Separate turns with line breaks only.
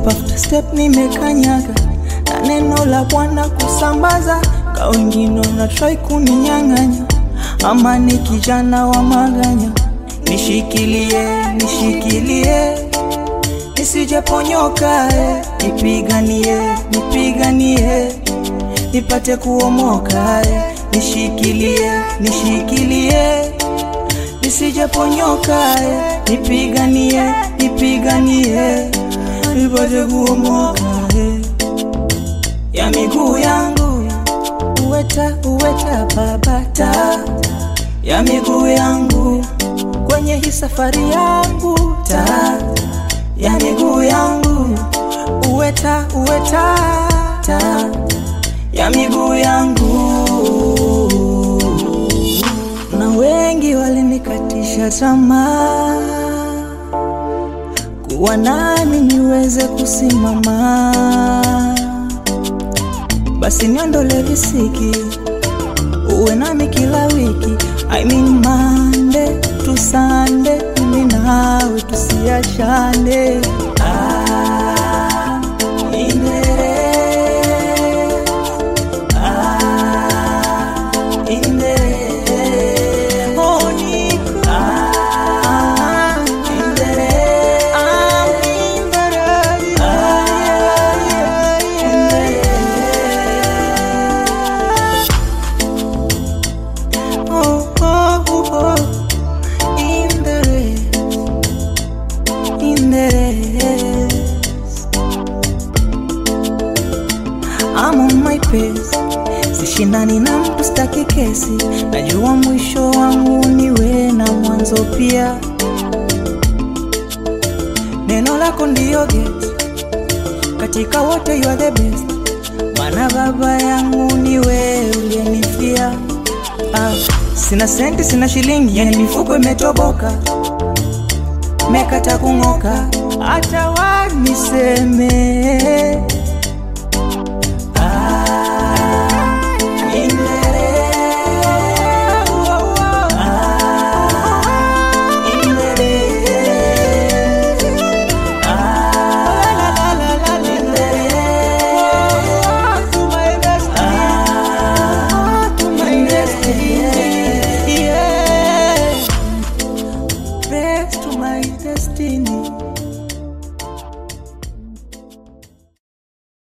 Step after step nimekanyaga, na neno la Bwana kusambaza. Kwa wengine na try kuninyang'anya, ama ni kijana wa maganya. Nishikilie, nishikilie, nisijeponyoka, nipiganie, nipiganie, nipate kuomoka. Nishikilie, nishikilie, nisijeponyoka, nipiganie, nipiganie, nipate kuomoka. Ya miguu yangu uweta, uweta babata, ya miguu yangu kwenye hii safari yangu ta, ya miguu yangu uweta, uweta ta, ya miguu yangu. Na wengi walinikatisha tamaa, kuwa nami niweze kusimama. Basi niondole visiki, uwe nami kila wiki. I mean Monday to Sunday, mimi nawe tusiachane. I'm on my pace, sishindani na mtu, staki kesi. Najua mwisho wangu niwe na mwanzo pia. Neno lako ndio gate, katika wote you are the best. Maana baba yangu niwe uliyenifia. Sina senti, sina shilingi, yani mifuko imetoboka, mekata kungoka. Hata waniseme